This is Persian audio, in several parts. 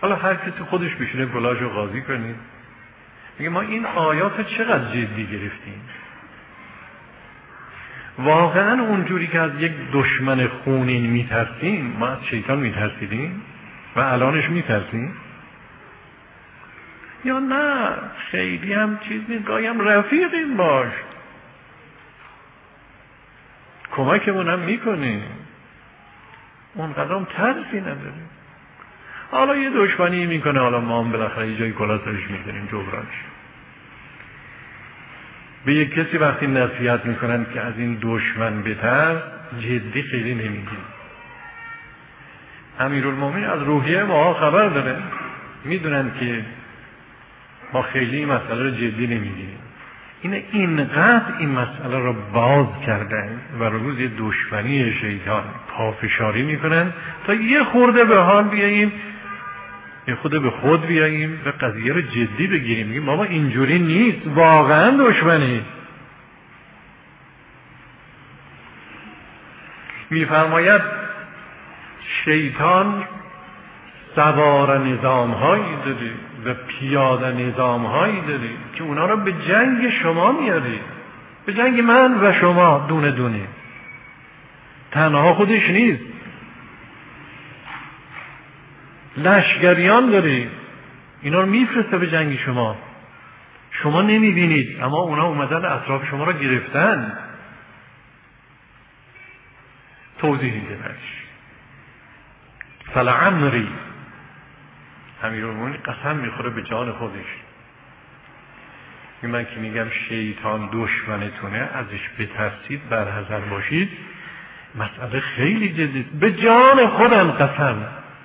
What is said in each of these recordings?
حالا هر کسی خودش بشینه گلاشو قاضی کنید. میگه ما این آیات رو چقدر جدی گرفتیم. واقعا اونجوری که از یک دشمن خونین میترسیم، ما از شیطان میترسیدیم و الانش میترسیم؟ یا نه خیلی هم چیز نیست، گاهی هم رفیقیم باش، کمکمون هم میکنه، اونقدر هم ترسی نداریم. حالا یه دشمنی میکنه، حالا ما هم بالاخره یه جایی کلاسش میزنیم جبرانش. به یک کسی وقتی نصیحت میکنن که از این دشمن بتر، جدی خیلی نمیگیم. امیرالمومنین از روحیه ما خبر داره، میدونن که ما خیلی این مسئله رو جدی نمیگیریم. اینقدر این مسئله رو باز کردن و روز دشمنی شیطان پافشاری میکنن تا یه خورده به حال بیاییم، یه خورده به خود بیاییم و قضیه رو جدی بگیریم. میگیم بابا اینجوری نیست، واقعا دشمنی. میفرماید شیطان سوار نظام هایی داره و پیاده نظام هایی داره که اونا رو به جنگ شما میاره، به جنگ من و شما دونه دونه. تنها خودش نیست، لشکریان داره، اینا رو میفرسته به جنگ شما. شما نمیبینید اما اونا اومدن اطراف شما رو گرفتن. توضیح میده برش. فلعمری، امیرالمومنین قسم میخوره به جان خودش. من که میگم شیطان دشمنتونه، ازش بترسید، برحذر باشید، مسئله خیلی جدید. به جان خودم قسم.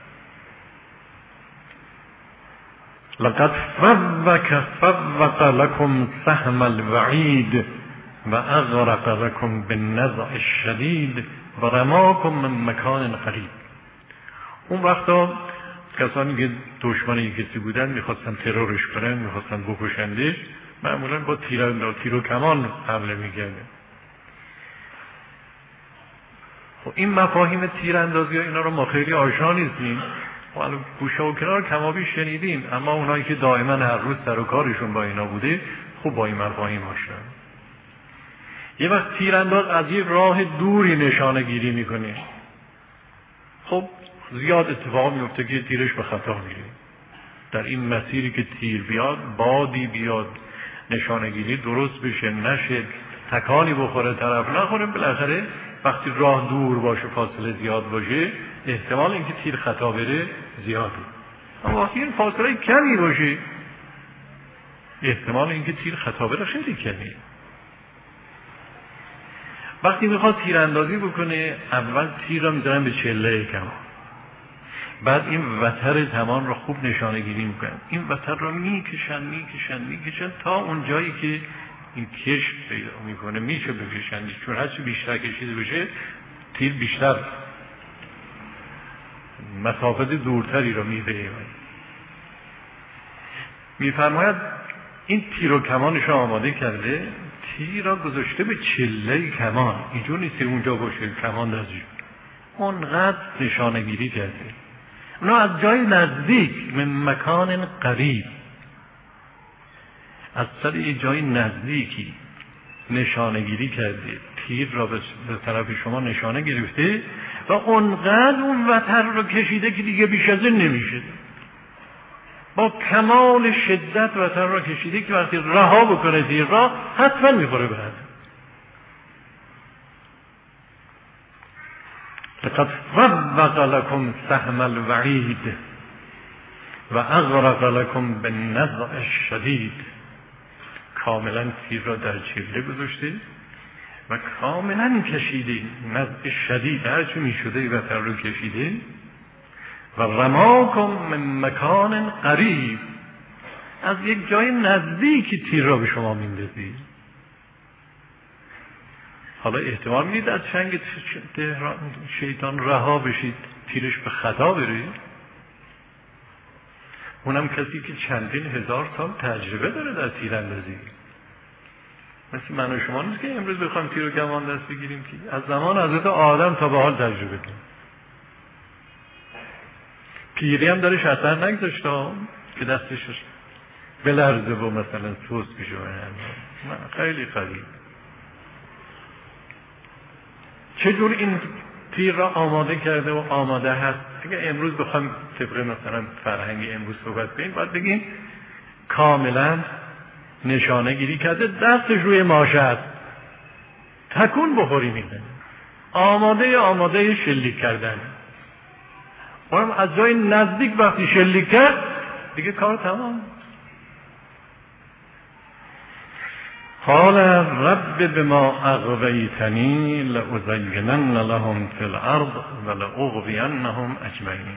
لقد فوق لكم سهم الوعید و اغرق لكم بالنزع الشدید و رماكم من مکان قریب. اون وقتا کسانی که دشمن کسی بودن میخواستن ترورش کنن، میخواستن بکشندش، معمولا با تیر و کمان حمله میکردن. خب این مفاهیم تیراندازی ها اینا رو ما خیلی آشنا نیستیم، حالا گوشه و کنار کمابی شنیدیم، اما اونایی که دائما هر روز سر و کارشون با اینا بوده خوب با این مفاهیم آشنا. یه وقت تیرانداز از یه راه دوری نشانه گیری میکنه، خب زیاد اتفاق میفته که تیرش به خطا میره. در این مسیری که تیر بیاد، بادی بیاد، نشانه گیری درست بشه نشه، تکانی بخوره طرف نخوره، بالاخره وقتی راه دور باشه، فاصله زیاد باشه، احتمال اینکه تیر خطا بره زیاده. اما وقتی این فاصله کمی باشه، احتمال اینکه تیر خطا بره خیلی کمیه. وقتی میخواد تیراندازی بکنه، اول تیر را میذارن به چله کمان، بعد این وتر کمان را خوب نشانه گیری میکنن. این وتر را میکشن تا اون جایی که این کش پیدا میکنه میشه بکشندش، چون هرچی بیشتر کشیده بشه تیر بیشتر مسافت دورتری را میبره. میفرماید این تیر و کمانش را آماده کرده، تیر را گذاشته به چله کمان، اینجور نیست اونجا باشه کمان دستش، اونقدر نشانه گیری کرده. اونا از جای نزدیک، من مکان قریب، از سر یه جای نزدیکی نشانه گیری کرده، تیر را به طرف شما نشانه گرفته و اونقدر اون وتر رو کشیده که دیگه بیش از این نمیشه. با کمال شدت وتر را کشیده که وقتی رها بکنه تیر را حتما میخوره به هدف. لقد فوق لكم سهم الوعید و اغرق لكم بالنزع الشدید. کاملا تیر را در چله گذاشته و کاملا کشیده، نزع شدید هرچی میشده وتر رو کشیده و رماکم من مکان قریب، از یک جای نزدیکی تیر را به شما میندازی. حالا احتمال میدید از چنگ شیطان رها بشید، تیرش به خطا بره؟ اونم کسی که چندین هزار سال تجربه داره در تیراندازی. مثل من و شما نیست که امروز بخوایم تیر و کمان دست بگیریم، که از زمان حضرت آدم تا به حال تجربه داریم. پیری هم دارش اثر نگذاشت که دستش بلرزه و مثلا سوس بشه. خیلی قریب. چجور این تیر را آماده کرده و آماده هست؟ اگه امروز بخوایم طبق مثلا فرهنگ امروز صحبت کنیم باید بگیم کاملا نشانه گیری کرده، دستش روی ماشه است، تکون بخوری میزنه، آماده شلیک کردن. اونم از جای نزدیک وقتی شلیک کرد دیگه کار تمام. قال رب بما اغویتنی لأزینن لهم فی الارض ولأغوینهم اجمعین.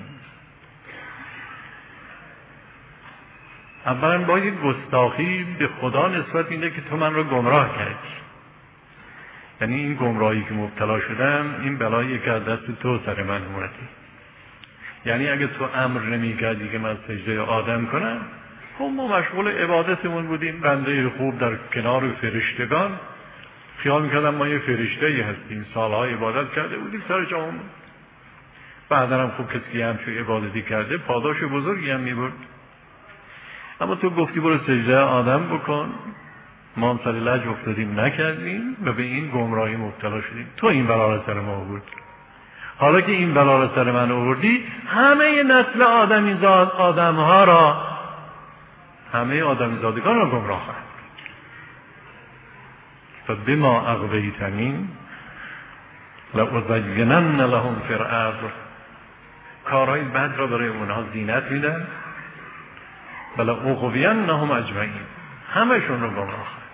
اولا با یک گستاخی به خدا نسبت اینه که تو من رو گمراه کردی، یعنی این گمراهی که مبتلا شدم این بلایی که از دست تو سر من اومدی. یعنی اگه تو امر نمی کردی که من سجده آدم کنم، خب ما مشغول عبادتمون بودیم، بنده خوب در کنار فرشتگان، خیال میکردم ما یه فرشته‌ای هستیم، سالها عبادت کرده بودیم سر جامون. بعدا هم خوب کسی هم چون عبادتی کرده پاداش بزرگی هم میبرد. اما تو گفتی برو سجده آدم بکن، ما هم سر لج افتادیم نکردیم و به این گمراهی مبتلا شدیم. تو این بلا را سر ما آوردی. حالا که این بلا را سر من آوردی، همه نسل آدمها را، همه آدمیزادگان را گمراه خواهد. فبما اغویتنی لأزینن لهم فی الارض. کارهای بد را برای اونها زینت میدن، ولأغوینهم اجمعین، همشون رو گمراه خواهد.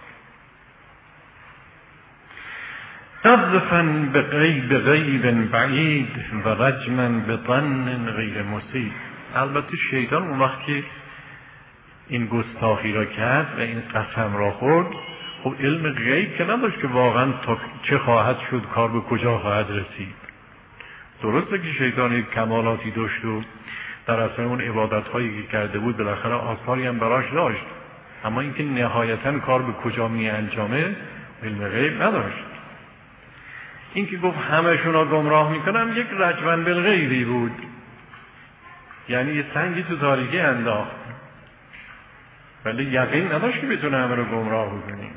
قذفا بغیب بعید و رجما بظن غیر مصیب. البته شیطان اون وقت که این گستاخی را کرد و این قسم را خورد، خب علم غیب که نداشت که واقعا تا چه خواهد شد، کار به کجا خواهد رسید. درسته که شیطان یک کمالاتی داشت و در اصل اون عبادت هایی که کرده بود بالاخره آثاری هم براش داشت، اما اینکه نهایتا کار به کجا می انجامه علم غیب نداشت. این که گفت همشون را گمراه میکنم یک رجماً بالغیبی بود، یعنی یه سنگی تو تاریکی انداخت، ولی یقین نداشت که بتونه همه رو گمراه بکنیم.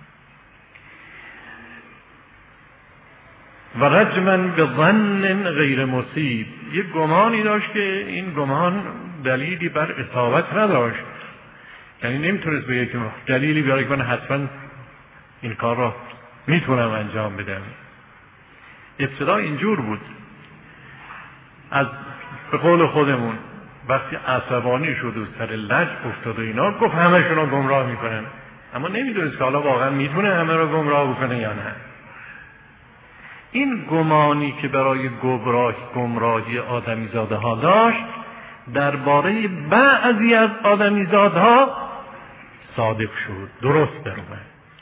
و رجماً بظن غیر مصیب، یه گمانی داشت که این گمان دلیلی بر اصابت نداشت، یعنی نمیتونست بگه که دلیلی بیاره که من حتما این کار را میتونم انجام بدم. ابتدا اینجور بود، از به قول خودمون وقتی عصبانی شد و سر لج افتاد و اینا گفت همشون رو گمراه میکنن، اما نمیدونست که حالا واقعا میتونه همه رو گمراه بکنه یا نه. این گمانی که برای گمراهی آدمیزاده ها داشت درباره بعضی از آدمیزادها صادق شد، درست در اومد.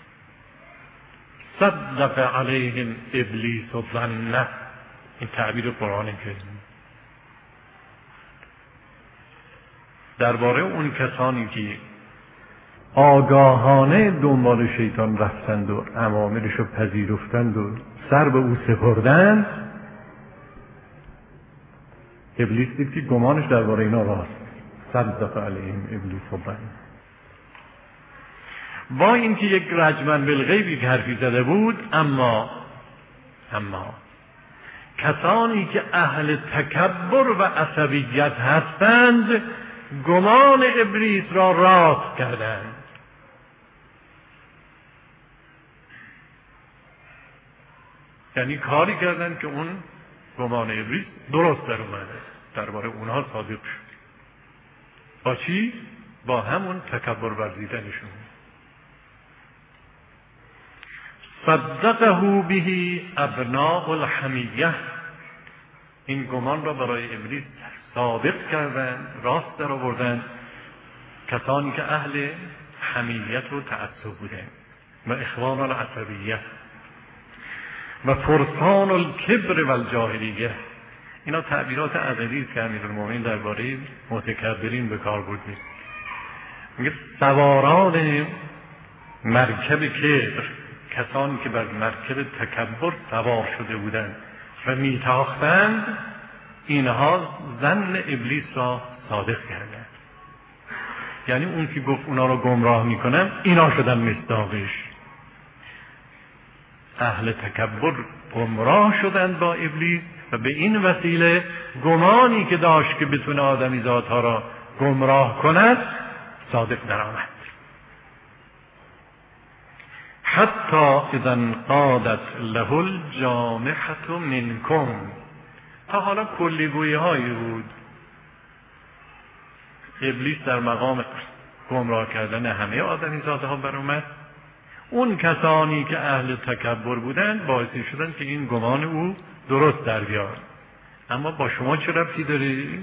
صدق علیهم ابلیس و ظنه، این تعبیر قرآن کریم. درباره اون کسانی که آگاهانه دنبال شیطان رفتند و اوامرش رو پذیرفتند و سر به او سپردند، ابلیس دید که گمانش درباره اینا راست. صدق علیهم ابلیس و ظنه. با اینکه یک رجماً بالغیبی که حرفی زده بود، اما کسانی که اهل تکبر و عصبیت هستند گمان ابلیس را راست کردند. یعنی کاری کردند که اون گمان ابلیس درست در اومده، درباره اونها صادق شد. با چی؟ با همون تکبر ورزیدنشون. صدقه به ابناء الحمیه، این گمان را برای ابلیس صادق کردند، راست در آوردند کسانی که اهل حمیت و تعصب بودند و اخوان العصبیه و فرسان الکبر و الجاهلیه. اینا تعبیرات عقدی است که امیرالمومنین درباره متکبرین به کار برد. میگه سواران مرکب کبر، کسانی که بر مرکب تکبر سوار شده بودند و میتاختند، اینها ظن ابلیس را صادق کردند. یعنی اون که گفت اونا رو گمراه میکنم، اینا شدن مصداقش. اهل تکبر گمراه شدند با ابلیس و به این وسیله گمانی که داشت که بتونه آدمی ذاتها را گمراه کند صادق درآمد. حتی اذا انقادت له الجامحة منکم. تا حالا کلیگویی هایی بود. ابلیس در مقام گمراه کردن همه آدمی ذاتها بر اومد. اون کسانی که اهل تکبر بودند باعثی شدن که این گمان او درست در بیاد. اما با شما چه ربطی داره؟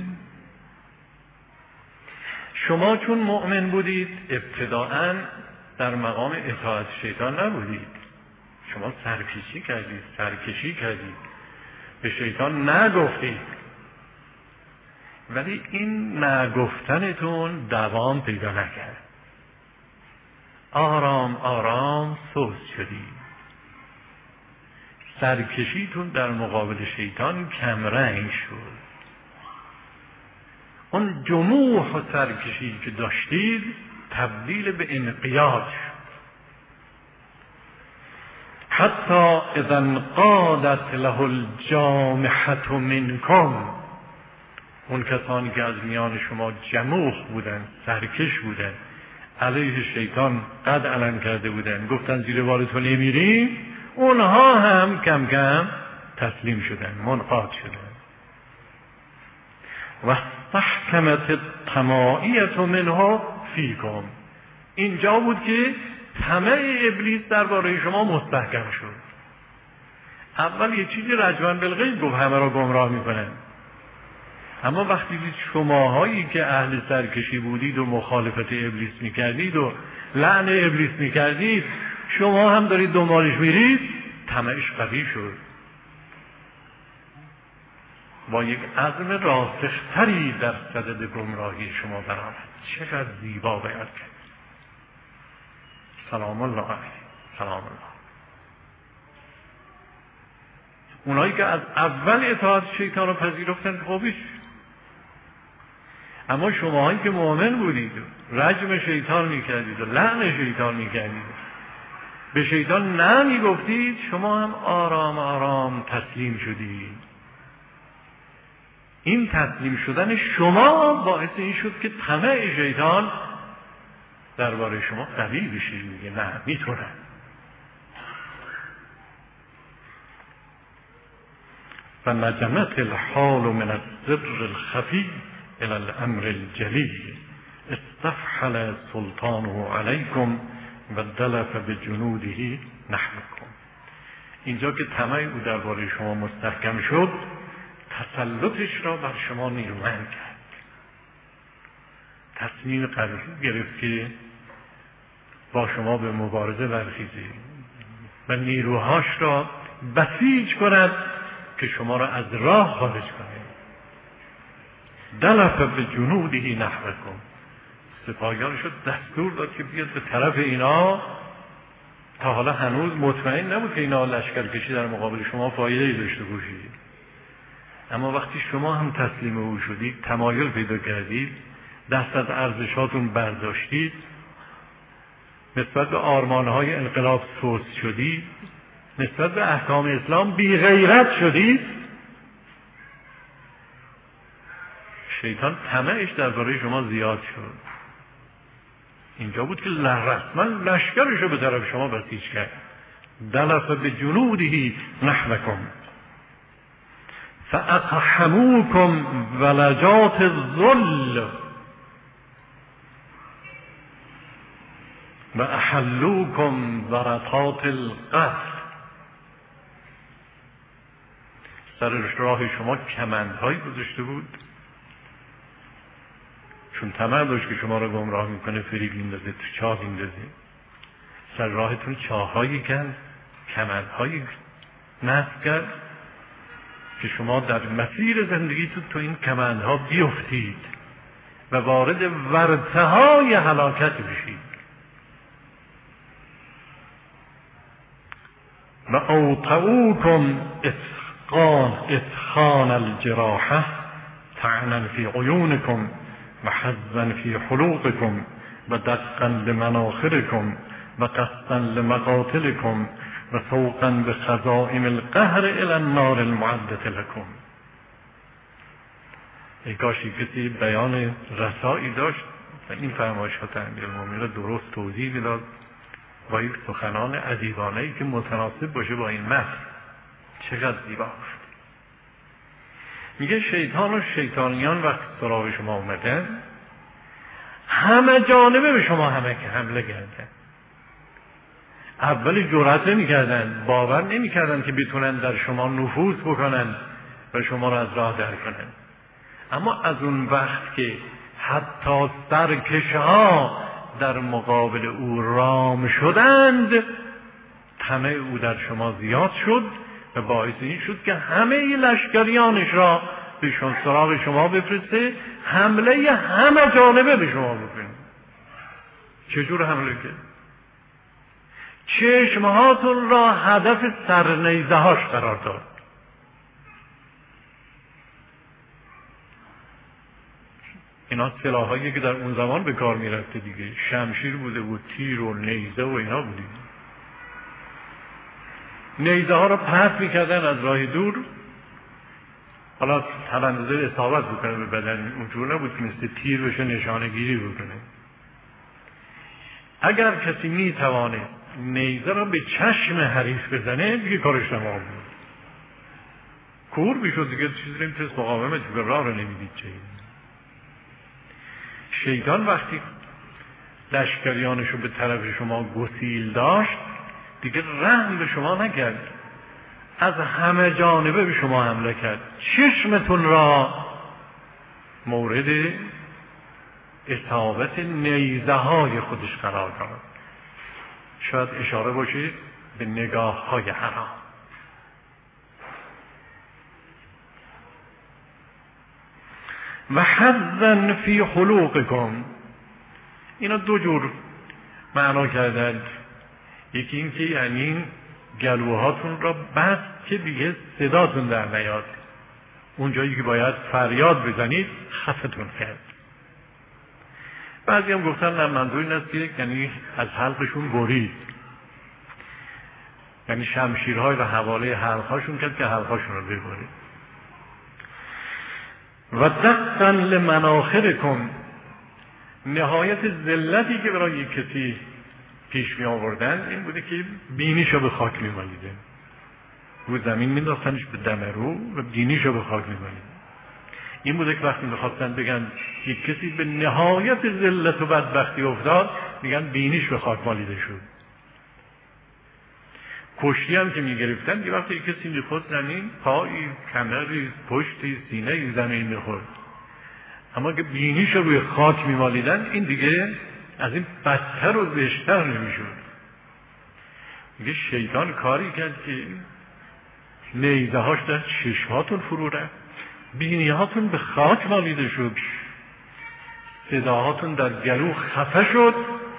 شما چون مؤمن بودید ابتداءً در مقام اطاعت شیطان نبودید. شما سرپیچی کردید، سرکشی کردید، به شیطان نگفتید. ولی این نگفتنتون دوام پیدا نکرد. آرام آرام سست شدید. سرکشیتون در مقابل شیطان کمرنگ شد. اون جموح و سرکشی که داشتید تبدیل به انقیاد شد. حتی اذا انقادت له الجامحة منکم. اون کسانی که از میان شما جموح بودن، سرکش بودن، علیه شیطان قد علم کرده بودن، گفتن زیر بار تو نمیریم، اونها هم کم کم تسلیم شدن، منقاد شدن. و استحکمت الطماعیة منه فیکم. اینجا بود که طمع ابلیس درباره شما مستحکم شد. اول یه چیزی رجمن بالغیب گفت همه را گمراه میکنن، اما وقتی دید شماهایی که اهل سرکشی بودید و مخالفت ابلیس میکردید و لعن ابلیس میکردید، شما هم دارید دنبالش میرید، طمعش قوی شد. با یک عزم راسختری در صدد گمراهی شما برآمد. چقدر زیبا بیان کرد. سلام الله علیه. سلام الله. اونایی که از اول اطاعت شیطان رو پذیرفتن خوبیش، اما شماهایی که مؤمن بودید رجم شیطان میکردید و لعن شیطان میکردید، به شیطان نه میگفتید، شما هم آرام آرام تسلیم شدید. این تسلیم شدن شما باعث این شد که طمع شیطان درباره شما قوی بشه. میگه نه میتونن. و نجمت الحال من السر الخفی الى الامر الجلی استفحل سلطانه علیکم و دلف بجنوده نحوکم. اینجا که طمع او درباره شما مستحکم شد، تسلطش را بر شما نیرومند کرد. تصمیم قوی گرفت که با شما به مبارزه برخیزه و نیروهاش را بسیج کند که شما را از راه خارج کند. دلف به جنوده نحوکم. سپاهیانش رو دستور داد که بیاد به طرف اینا. تا حالا هنوز مطمئن نبود که اینا لشکرکشی در مقابل شما فایده‌ای داشته باشید، اما وقتی شما هم تسلیم او شدید، تمایل پیدا کردید، دست از ارزشاتون برداشتید، نسبت به آرمانهای انقلاب سست شدید، نسبت به احکام اسلام بی غیرت شدید، شیطان طمعش درباره شما زیاد شد. اینجا بود که رسما لشکرش رو به طرف شما بسیج کرد. دلف به جنوده نحوکم فاقحموکم ولجات الذل و احلوکم ورطات القتل. سر راه شما کمندهایی گذاشته بود، چون طمع داشت که شما را گمراه میکنه، فریب میندازه، تو چاه میندازه. سر راهتون چاههایی کند، کمندهایی نصب کرد که شما در مسیر زندگیتون تو این کمندها بیفتید و وارد ورطه‌های هلاکت بشید. و اوطئوکم اتخان الجراحه طعنا فی عیونکم و حظا فی حلوقکم و دقا لمناخرکم و قصدا لمقاتلکم و سوقا بخزائم القهر الى النار المعدة لكم. ای کاشی کسی بیان رسایی داشت و این فرمایشات امیرالمومنین را درست توضیح میداد با یک سخنان ادیبانه‌ای که متناسب باشه با این متن. چقدر زیباست. میگه شیطان و شیطانیان وقتی سراغ شما اومدن همه جانبه به شما حمله کردن. اول جرأت نمی‌کردن، باور نمی‌کردن که بتونن در شما نفوذ بکنن و شما را از راه در کنن. اما از اون وقت که حتی سرکشها در مقابل او رام شدند، طمع او در شما زیاد شد و باعث این شد که همه لشکریانش را به سراغ شما بفرسته، حمله همه جانبه به شما بکنه. چجور حمله کرد؟ چشمهاتون را هدف سرنیزه هاش قرار داد. اینا سلاحایی که در اون زمان به کار میرفته دیگه، شمشیر بوده بود، تیر و نیزه و اینا بوده. نیزه ها را پرت میکردن از راه دور، حالا تلندازه اصابت بکنه به بدن، اونجور نبود که مثل تیر بشه نشانه گیری بکنه. اگر کسی میتوانه نیزه را به چشم حریف بزنه دیگه کارش تمام بود، کور میشد دیگه، چیزی نمیتونست مقاومت بکنه، راه را نمیدید. چه شیطان وقتی لشکریانش رو به طرف شما گسیل داشت دیگه رحم به شما نکرد، از همه جانبه به شما حمله کرد، چشمتون را مورد اصابت نیزه های خودش قرار داد. شاید اشاره باشه به نگاه های حرام. و حظا فی حلوقکم، اینا دو جور معنا کردند. یکی این که یعنی گلوهاتون را بست که دیگه صداتون در نیاد، اون جایی که باید فریاد بزنید خفتون کرد. بعضی هم گفتن نه، منظور این است که یعنی از حلقشون برید، یعنی شمشیرهای و حواله حلقهاشون کرد که حلقهاشون رو ببرید. و دقا لمناخرکم، نهایت ذلتی که برای یک کسی پیش می آوردن این بوده که بینیشو به خاک می مالیده، رو زمین می داختنش به دمرو و بینیشو به خاک می مالیده. این بوده که وقتی میخواستن بگن یک کسی به نهایت ذلت و بدبختی افتاد، میگن بینیش به خاک مالیده شد. کشتی هم که میگرفتن یه وقتی یک کسی میخورد زمین، پایی، کمری، پشتی، سینه زمین میخورد، اما که بینیش رو روی خاک میمالیدن این دیگه از این بدتر و زشتر نمیشد. میگه شیطان کاری کرد که نیزه هاش در چشماتون فرو رفت، بینیهاتون به خاک مالیده شد، صداهاتون در گلو خفه شد.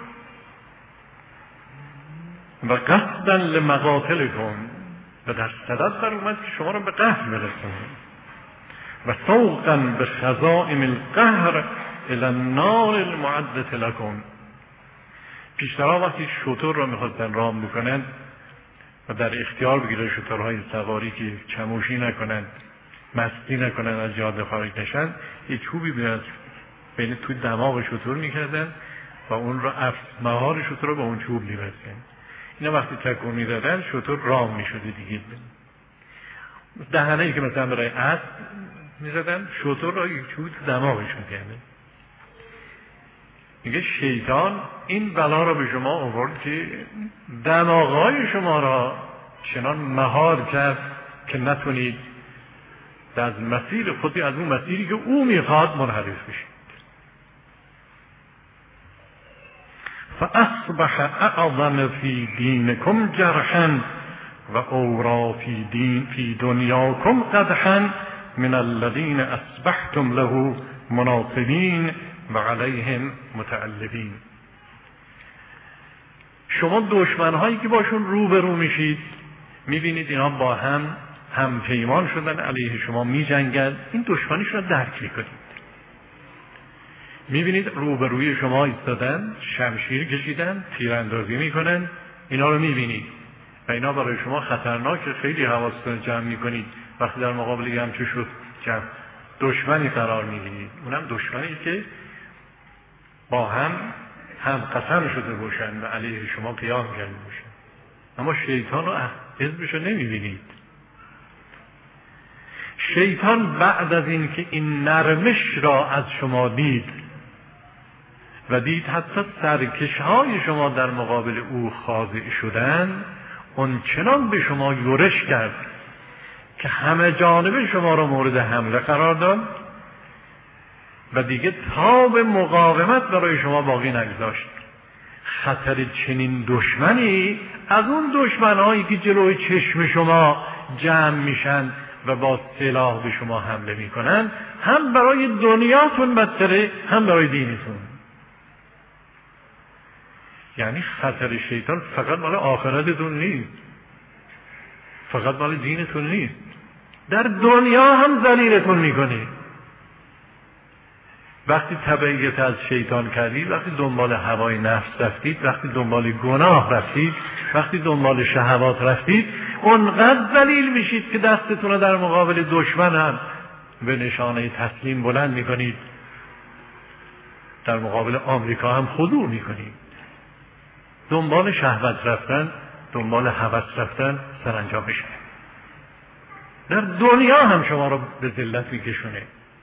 و قصدا لمقاتلکم، و در صدد بر اومد که شما رو به قتل برسونه. و سوقا به خزائم القهر الی النار المعدة لکم. پیشترها وقتی شتر را میخواستن رام بکنن و در اختیار بگیره شترهای سواری که چموشی نکنن، مستی نکنن، از جاده خارج نشن، یه چوبی بین توی دماغ شتر میکردن و اون را مهار شتر را با اون چوب میبستن. اینا وقتی تکون میدادن شتر رام میشده دیگه. دهنه‌ای که مثلا برای اسب میزدن، شتر را یک چوب دماغش میکردن. میگه شیطان این بلا را به شما آورد که دماغهای شما را چنان مهار کرد که نتونید از مسیر خودی، از اون مسیری که او میخواد منحرف بشید. فاصبح اعظم فی دینکم جرحا و اورا فی دنیاکم قدحا من الذین اصبحتم له مناصبین و علیهم متعلبین. شما دشمنهایی که باشون روبرو میشید، میبینید اینا با هم هم پیمان شدن علیه شما می جنگن، این دشمنیشون رو درک میکنید. میبینید روبروی شما ایستادن، شمشیر کشیدن، تیراندازی میکنن، اینا رو میبینید و اینا برای شما خطرناکه. خیلی حواستون جمع میکنید وقتی در مقابل یه همچه شد دشمنی قرار میگیرید، اونم دشمنی که با هم قسم شده باشن و علیه شما قیام کرده باشن. اما شیطان و حزبش رو نمیبینید. شیطان بعد از این که این نرمش را از شما دید و دید حتی سرکشهای شما در مقابل او خاضع شدن، اون چنان به شما یورش کرد که همه جانبه شما را مورد حمله قرار داد و دیگه تاب مقاومت برای شما باقی نگذاشت. خطر چنین دشمنی از اون دشمنهایی که جلوی چشم شما جمع میشن و با سلاح به شما حمله میکنن، هم برای دنیاتون بدتره هم برای دینتون. یعنی خطر شیطان فقط مال آخرتتون نیست، فقط مال دینتون نیست، در دنیا هم ذلیلتون میکنه. وقتی تبعیت از شیطان کردید، وقتی دنبال هوای نفس رفتید، وقتی دنبال گناه رفتید، وقتی دنبال شهوات رفتید، اونقدر ذلیل میشید که دستتون رو در مقابل دشمن هم به نشانه تسلیم بلند میکنید، در مقابل آمریکا هم خضوع میکنید. دنبال شهوت رفتن، دنبال هوس رفتن سرانجامش در دنیا هم شما رو به ذلت میکشونه.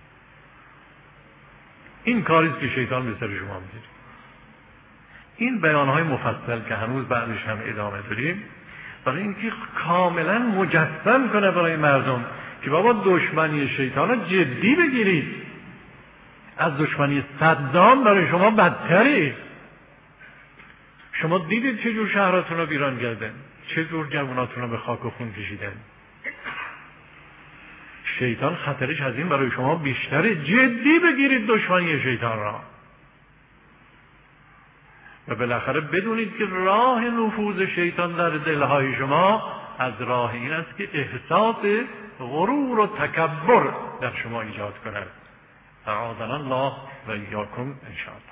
این کاریست که شیطان به سر شما میگیره. این بیانهای مفصل که هنوز بعدش هم ادامه داریم، برای اینکه کاملا مجسم کنه برای مردم که بابا دشمنی شیطان رو جدی بگیرید. از دشمنی صدام برای شما بدتره. شما دیدید چجور شهراتون رو ویران کردن، چجور جواناتون رو به خاک و خون کشیدن. شیطان خطرش از این برای شما بیشتره. جدی بگیرید دشمنی شیطان را و بالاخره بدونید که راه نفوذ شیطان در دلهای شما از راه این است که احساس غرور و تکبر در شما ایجاد کند. اعاذنا الله و ایاکم ان شاء الله.